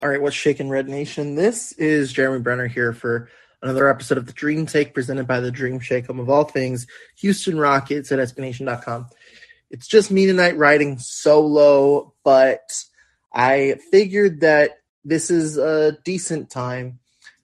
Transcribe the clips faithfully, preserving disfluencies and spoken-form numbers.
All right, what's shaking, Red Nation? This is Jeremy Brenner here for another episode of the Dream Take presented by the Dream Shake, home of all things Houston Rockets at S B Nation dot com. It's just me tonight riding solo, but I figured that this is a decent time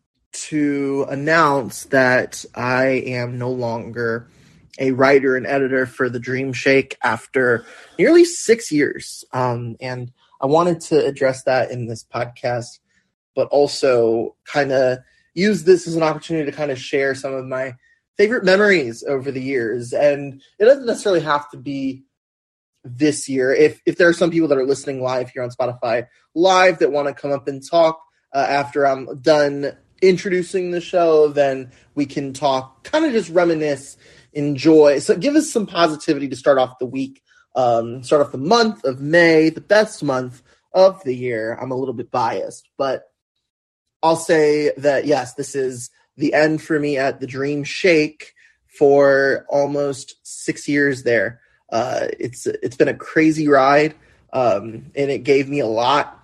to announce that I am no longer a writer and editor for the Dream Shake after nearly six years. Um, and I wanted to address that in this podcast, but also kind of use this as an opportunity to kind of share some of my favorite memories over the years. And it doesn't necessarily have to be this year. If if there are some people that are listening live here on Spotify live that want to come up and talk uh, after I'm done introducing the show, then we can talk, kind of just reminisce, enjoy. So give us some positivity to start off the week. Um, start off the month of May, the best month of the year. I'm a little bit biased, but I'll say that, yes, this is the end for me at the Dream Shake for almost six years there. Uh, it's it's been a crazy ride, um, and it gave me a lot,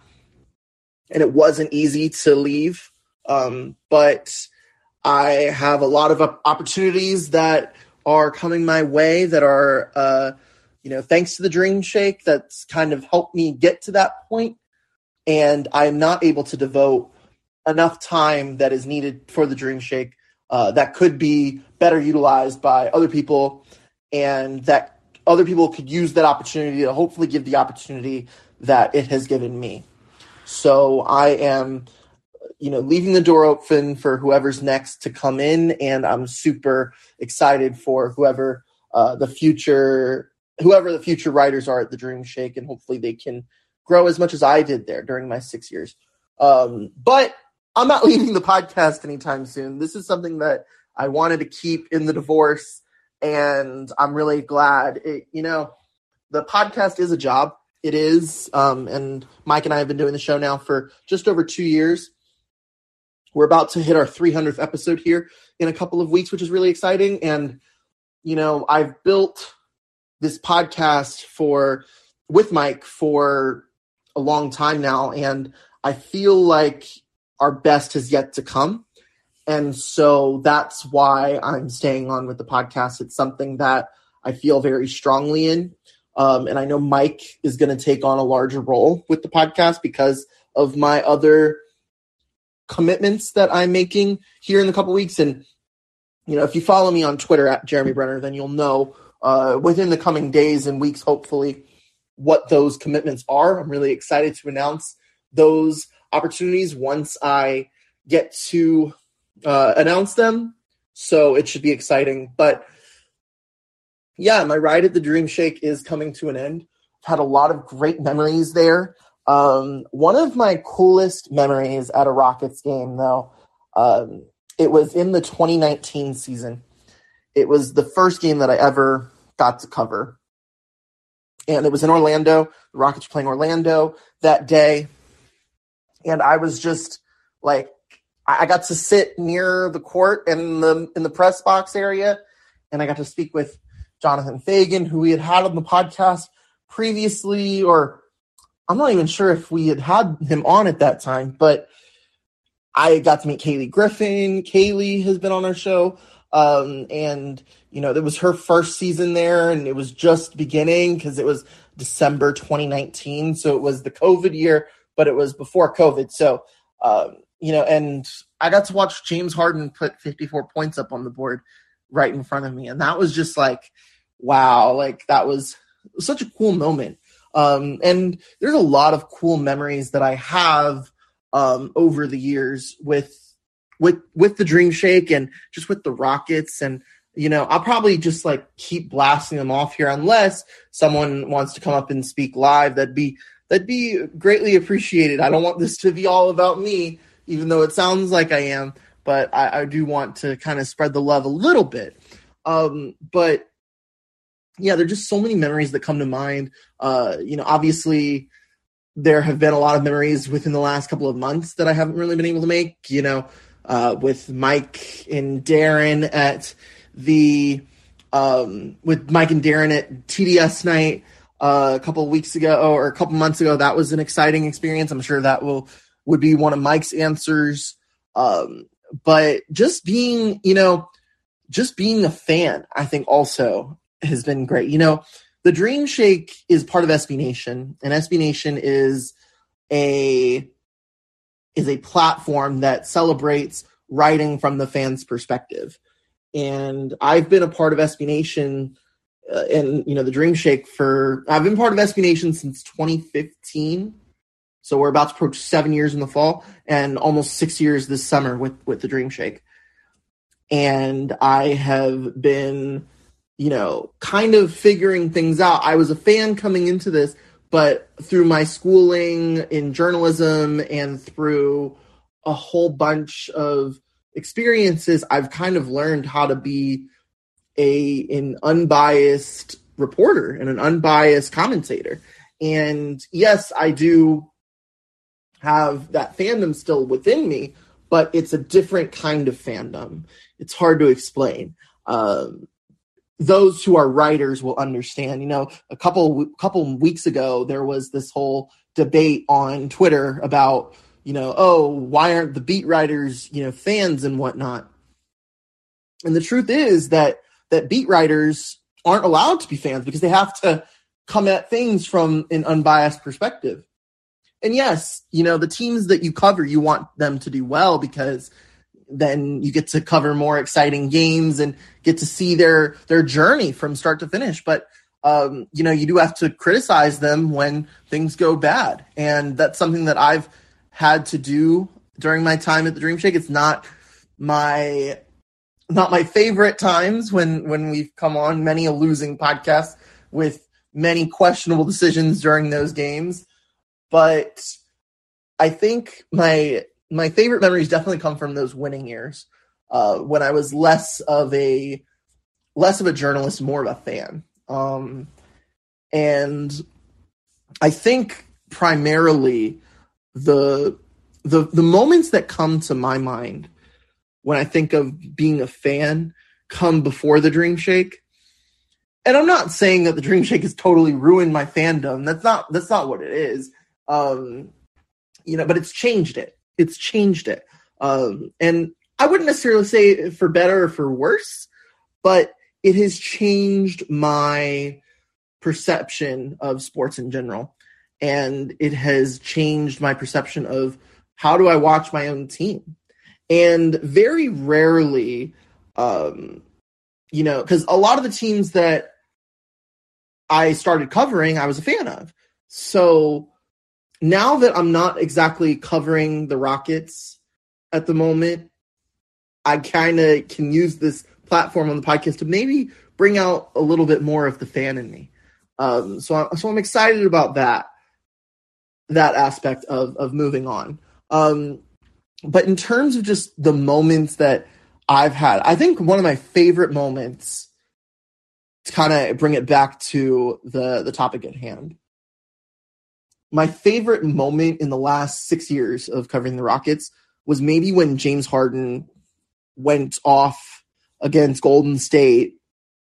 and it wasn't easy to leave, um, but I have a lot of opportunities that are coming my way that are uh, – you know, thanks to the Dream Shake, that's kind of helped me get to that point. And I'm not able to devote enough time that is needed for the Dream Shake uh, that could be better utilized by other people, and that other people could use that opportunity to hopefully give the opportunity that it has given me. So I am, you know, leaving the door open for whoever's next to come in, and I'm super excited for whoever uh, the future whoever the future writers are at the Dream Shake, and hopefully they can grow as much as I did there during my six years. Um, but I'm not leaving the podcast anytime soon. This is something that I wanted to keep in the divorce, and I'm really glad. It, you know, the podcast is a job. It is, um, and Mike and I have been doing the show now for just over two years. We're about to hit our three hundredth episode here in a couple of weeks, which is really exciting. And, you know, I've built this podcast for with Mike for a long time now, and I feel like our best has yet to come. And so that's why I'm staying on with the podcast. It's something that I feel very strongly in. Um, and I know Mike is going to take on a larger role with the podcast because of my other commitments that I'm making here in a couple weeks. And, you know, if you follow me on Twitter at Jeremy Brenner, then you'll know Uh, within the coming days and weeks, hopefully, what those commitments are. I'm really excited to announce those opportunities once I get to uh, announce them. So it should be exciting. But yeah, my ride at the Dream Shake is coming to an end. I've had a lot of great memories there. Um, one of my coolest memories at a Rockets game, though, um, it was in the twenty nineteen season. It was the first game that I ever got to cover. And it was in Orlando. The Rockets were playing Orlando that day. And I was just like, I got to sit near the court in the in the press box area. And I got to speak with Jonathan Fagan, who we had had on the podcast previously, or I'm not even sure if we had had him on at that time, but I got to meet Kaylee Griffin. Kaylee has been on our show. Um, and, you know, it was her first season there, and it was just beginning because it was December twenty nineteen. So it was the COVID year, but it was before COVID. So, um, you know, and I got to watch James Harden put fifty-four points up on the board right in front of me. And that was just like, wow, like that was such a cool moment. Um, and there's a lot of cool memories that I have um, over the years with with with the Dream Shake and just with the Rockets. And, you know, I'll probably just like keep blasting them off here unless someone wants to come up and speak live. That'd be that'd be greatly appreciated. I don't want this to be all about me, even though it sounds like I am, but I, I do want to kind of spread the love a little bit. Um, but yeah, there are just so many memories that come to mind. Uh, you know, obviously there have been a lot of memories within the last couple of months that I haven't really been able to make, you know, uh, with Mike and Darren at the, um, with Mike and Darren at T D S night uh, a couple of weeks ago or a couple months ago. That was an exciting experience. I'm sure that will would be one of Mike's answers. Um, but just being, you know, just being a fan, I think also has been great. You know, the Dream Shake is part of S B Nation, and S B Nation is a is a platform that celebrates writing from the fans' perspective. And I've been a part of S B Nation uh, and, you know, the Dream Shake for, I've been part of S B Nation since twenty fifteen. So we're about to approach seven years in the fall and almost six years this summer with, with the Dream Shake. And I have been, you know, kind of figuring things out. I was a fan coming into this, but through my schooling in journalism and through a whole bunch of experiences, I've kind of learned how to be a an unbiased reporter and an unbiased commentator. And yes, I do have that fandom still within me, but it's a different kind of fandom. It's hard to explain. Um, those who are writers will understand. You know, a couple couple weeks ago, there was this whole debate on Twitter about, you know, oh, why aren't the beat writers, you know, fans and whatnot? And the truth is that that beat writers aren't allowed to be fans because they have to come at things from an unbiased perspective. And yes, you know, the teams that you cover, you want them to do well because then you get to cover more exciting games and get to see their their journey from start to finish. But, um, you know, you do have to criticize them when things go bad. And that's something that I've had to do during my time at the Dream Shake. It's not my not my favorite times when, when we've come on many a losing podcast with many questionable decisions during those games. But I think my my favorite memories definitely come from those winning years, uh, when I was less of a less of a journalist, more of a fan. Um, and I think primarily the the the moments that come to my mind when I think of being a fan come before the Dream Shake. And I'm not saying that the Dream Shake has totally ruined my fandom. That's not that's not what it is. Um, you know, but it's changed it. It's changed it. Um, and I wouldn't necessarily say for better or for worse, but it has changed my perception of sports in general. And it has changed my perception of how do I watch my own team. And very rarely, um, you know, because a lot of the teams that I started covering, I was a fan of. So now that I'm not exactly covering the Rockets at the moment, I kind of can use this platform on the podcast to maybe bring out a little bit more of the fan in me. Um, so, I, so I'm excited about that, that aspect of, of moving on. Um, but in terms of just the moments that I've had, I think one of my favorite moments, to kind of bring it back to the, the topic at hand, my favorite moment in the last six years of covering the Rockets was maybe when James Harden went off against Golden State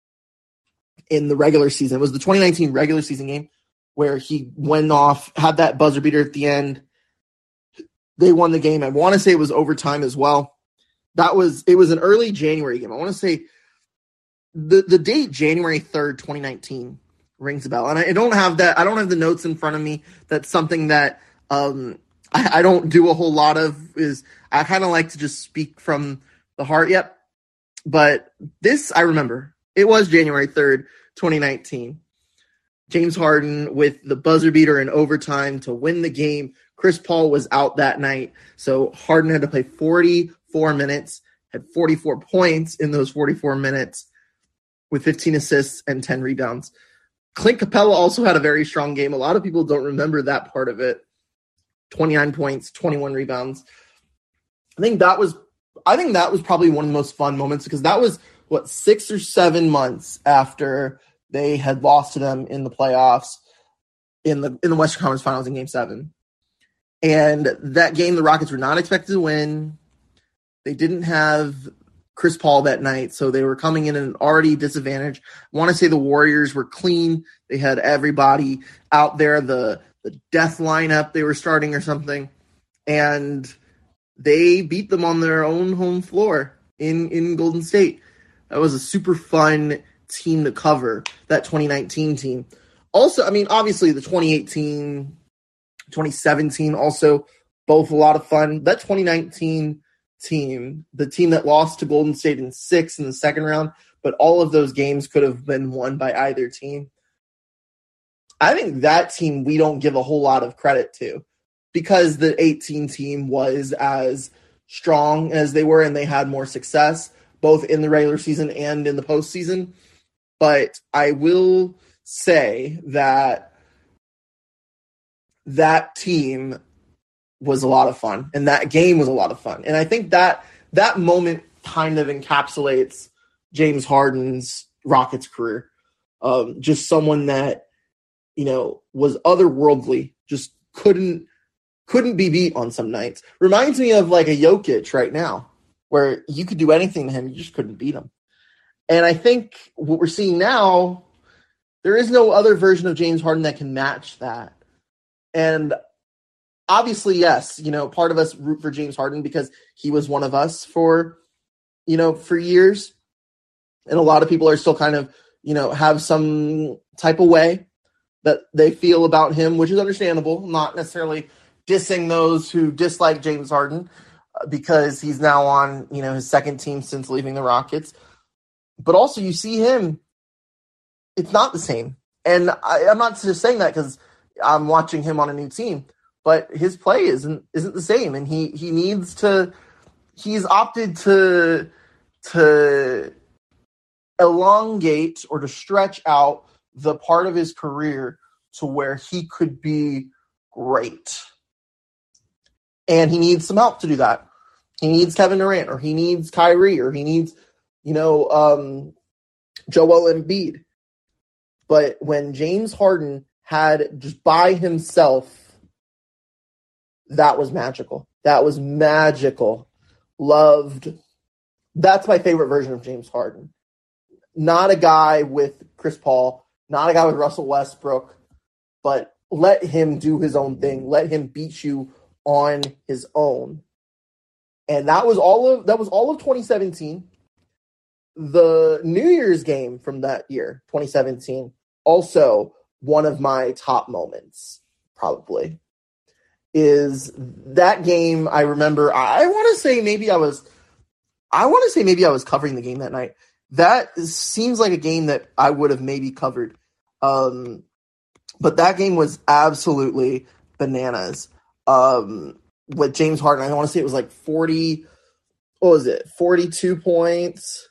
in the regular season. It was the twenty nineteen regular season game where he went off, had that buzzer beater at the end. They won the game. I want to say it was overtime as well. That was, it was an early January game. I want to say the, the date January third, twenty nineteen rings a bell. And I don't have that. I don't have the notes in front of me. That's something that um, I, I don't do a whole lot of is I kind of like to just speak from the heart. Yep. But this, I remember it was January third, twenty nineteen. James Harden with the buzzer beater in overtime to win the game. Chris Paul was out that night. So Harden had to play forty-four minutes, had forty-four points in those forty-four minutes with fifteen assists and ten rebounds. Clint Capella also had a very strong game. A lot of people don't remember that part of it. twenty-nine points, twenty-one rebounds. I think that was I think that was probably one of the most fun moments because that was, what, six or seven months after they had lost to them in the playoffs in the in the Western Conference Finals in Game seven. And that game, the Rockets were not expected to win. They didn't have Chris Paul that night, so they were coming in at an already disadvantage. I want to say the Warriors were clean. They had everybody out there, the, the death lineup they were starting or something. and they beat them on their own home floor in, in Golden State. That was a super fun team to cover, that twenty nineteen team. Also, I mean, obviously the twenty eighteen, twenty seventeen also both a lot of fun. That twenty nineteen team, the team that lost to Golden State in six in the second round, but all of those games could have been won by either team. I think that team we don't give a whole lot of credit to because the eighteen team was as strong as they were and they had more success both in the regular season and in the postseason. But I will say that that team was a lot of fun, and that game was a lot of fun. And I think that that moment kind of encapsulates James Harden's Rockets career. Um, just someone that, you know, was otherworldly, just couldn't couldn't be beat on some nights. Reminds me of like a Jokic right now, where you could do anything to him, you just couldn't beat him. And I think what we're seeing now, there is no other version of James Harden that can match that. And obviously, yes, you know, part of us root for James Harden because he was one of us for, you know, for years. And a lot of people are still kind of, you know, have some type of way that they feel about him, which is understandable. Not necessarily dissing those who dislike James Harden uh, because he's now on, you know, his second team since leaving the Rockets. But also you see him, it's not the same. And I, I'm not just saying that because I'm watching him on a new team, but his play isn't isn't the same. And he he needs to, he's opted to to elongate or to stretch out the part of his career to where he could be great. And he needs some help to do that. He needs Kevin Durant, or he needs Kyrie, or he needs, you know, um, Joel Embiid. But when James Harden had just by himself, that was magical. That was magical. Loved. That's my favorite version of James Harden. Not a guy with Chris Paul, not a guy with Russell Westbrook, but let him do his own thing. Let him beat you on his own. And that was all of that was all of twenty seventeen. The New Year's game from that year, twenty seventeen, also one of my top moments, probably, is that game. I remember, I want to say maybe I was, I want to say maybe I was covering the game that night. That seems like a game that I would have maybe covered. Um, but that game was absolutely bananas. Um, with James Harden, I want to say it was like forty, what was it, forty-two points.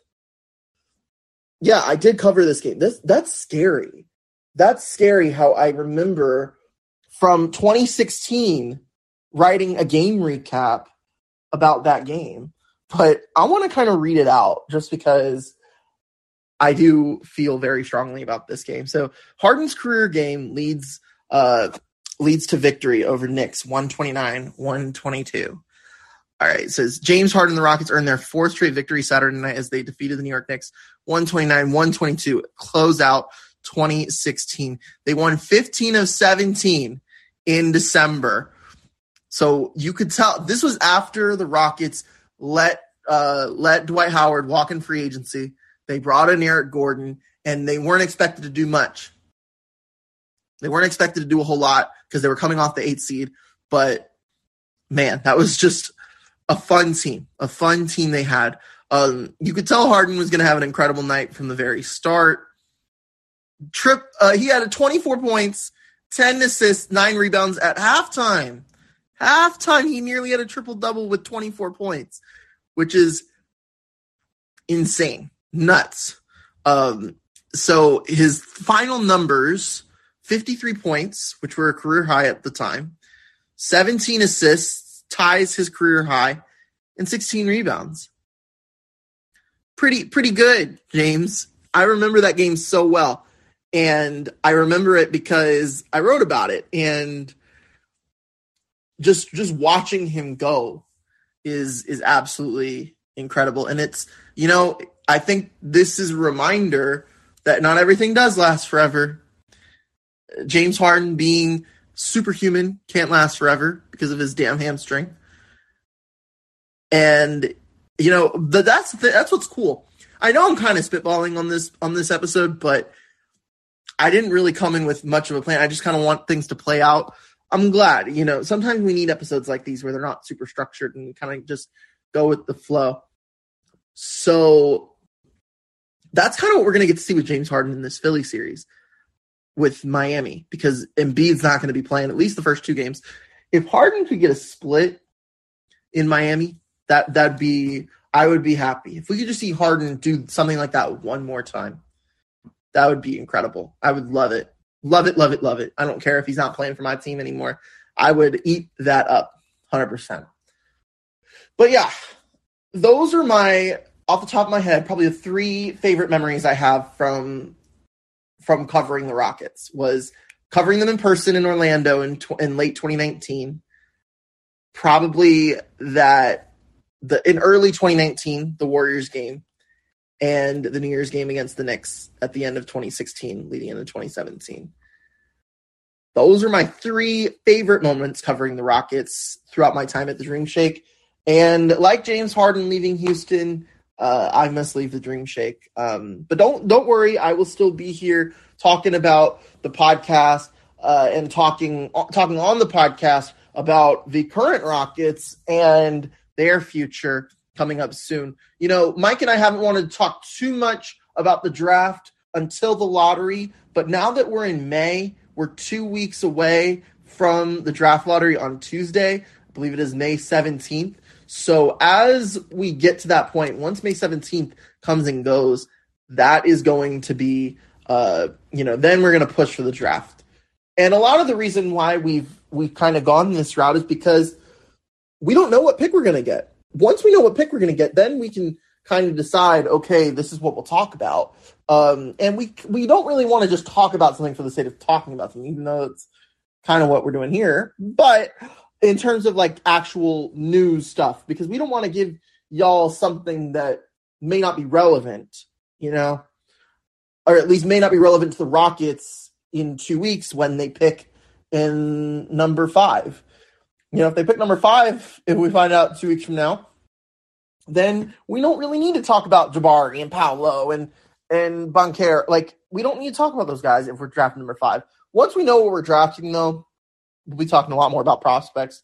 Yeah, I did cover this game. This That's scary. That's scary how I remember from twenty sixteen writing a game recap about that game. But I want to kind of read it out just because I do feel very strongly about this game. So Harden's career game leads uh, leads to victory over Knicks, one twenty-nine one twenty-two. All right, it says James Harden and the Rockets earned their fourth straight victory Saturday night as they defeated the New York Knicks one twenty-nine one twenty-two, close out twenty sixteen. They won fifteen of seventeen in December. So you could tell this was after the Rockets let uh, let Dwight Howard walk in free agency. They brought in Eric Gordon, and they weren't expected to do much. They weren't expected to do a whole lot because they were coming off the eighth seed. But, man, that was just a fun team, a fun team they had. Um, you could tell Harden was going to have an incredible night from the very start. Trip, uh, he had a twenty-four points, ten assists, nine rebounds at halftime. Halftime, he nearly had a triple-double with twenty-four points, which is insane. Nuts. Um, so his final numbers, fifty-three points, which were a career high at the time, seventeen assists, ties his career high, and sixteen rebounds. Pretty, pretty good, James. I remember that game so well. And I remember it because I wrote about it. And just just watching him go is is absolutely incredible. And it's, you know, I think this is a reminder that not everything does last forever. James Harden being superhuman, can't last forever because of his damn hamstring. And, you know, the, that's the, that's what's cool. I know I'm kind of spitballing on this on this episode, but I didn't really come in with much of a plan. I just kind of want things to play out. I'm glad, you know, sometimes we need episodes like these where they're not super structured and kind of just go with the flow. So that's kind of what we're going to get to see with James Harden in this Philly series with Miami, because Embiid's not going to be playing at least the first two games. If Harden could get a split in Miami, that, that'd be, I would be happy. If we could just see Harden do something like that one more time, that would be incredible. I would love it. Love it, love it, love it. I don't care if he's not playing for my team anymore. I would eat that up one hundred percent. But yeah, those are my, off the top of my head, probably the three favorite memories I have from from covering the Rockets. Was covering them in person in Orlando in, tw- in late twenty nineteen. Probably that the in early twenty nineteen, the Warriors game, and the New Year's game against the Knicks at the end of twenty sixteen, leading into twenty seventeen. Those are my three favorite moments covering the Rockets throughout my time at the Dream Shake. And like James Harden leaving Houston, uh, I must leave the Dream Shake. Um, but don't don't worry, I will still be here talking about the podcast uh, and talking talking on the podcast about the current Rockets and their future coming up soon. You know, Mike and I haven't wanted to talk too much about the draft until the lottery, but now that we're in May, we're two weeks away from the draft lottery on Tuesday. I believe it is May seventeenth. So as we get to that point, once May seventeenth comes and goes, that is going to be, uh, you know, then we're going to push for the draft. And a lot of the reason why we've we've kind of gone this route is because we don't know what pick we're going to get. Once we know what pick we're going to get, then we can kind of decide, okay, this is what we'll talk about. Um, and we we don't really want to just talk about something for the sake of talking about something, even though it's kind of what we're doing here. But in terms of like actual news stuff, because we don't want to give y'all something that may not be relevant, you know, or at least may not be relevant to the Rockets in two weeks when they pick in number five. You know, if they pick number five, if we find out two weeks from now, then we don't really need to talk about Jabari and Paolo and, and Banchero. Like, we don't need to talk about those guys if we're drafting number five. Once we know what we're drafting, though, we'll be talking a lot more about prospects,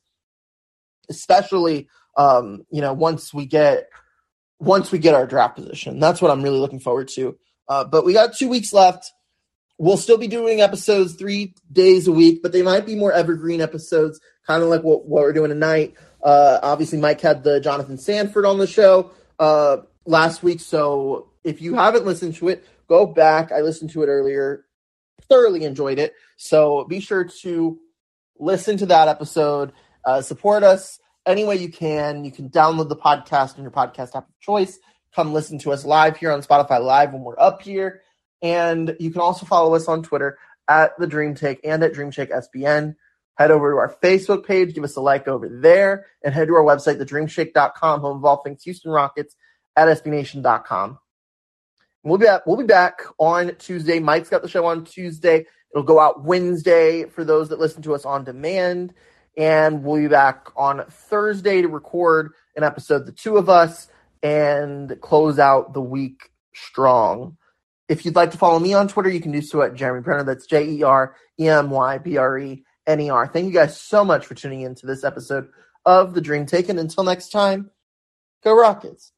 especially, um, you know, once we get once we get our draft position. That's what I'm really looking forward to. Uh, but we got two weeks left. We'll still be doing episodes three days a week, but they might be more evergreen episodes, kind of like what, what we're doing tonight. Uh, obviously, Mike had the Jonathan Sanford on the show uh, last week, so if you haven't listened to it, go back. I listened to it earlier, thoroughly enjoyed it. So be sure to listen to that episode. Uh, support us any way you can. You can download the podcast on your podcast app of choice. Come listen to us live here on Spotify Live when we're up here. And you can also follow us on Twitter at The Dream Take and at Dream Shake S B N. Head over to our Facebook page, give us a like over there, and head to our website, the dream shake dot com, home of all things Houston Rockets, at S B Nation dot com. We'll be, at, we'll be back on Tuesday. Mike's got the show on Tuesday. It'll go out Wednesday for those that listen to us on demand. And we'll be back on Thursday to record an episode, the two of us, and close out the week strong. If you'd like to follow me on Twitter, you can do so at Jeremy Brenner. That's J E R E M Y B R E N E R. Thank you guys so much for tuning in to this episode of The Dream Take. And until next time, go Rockets.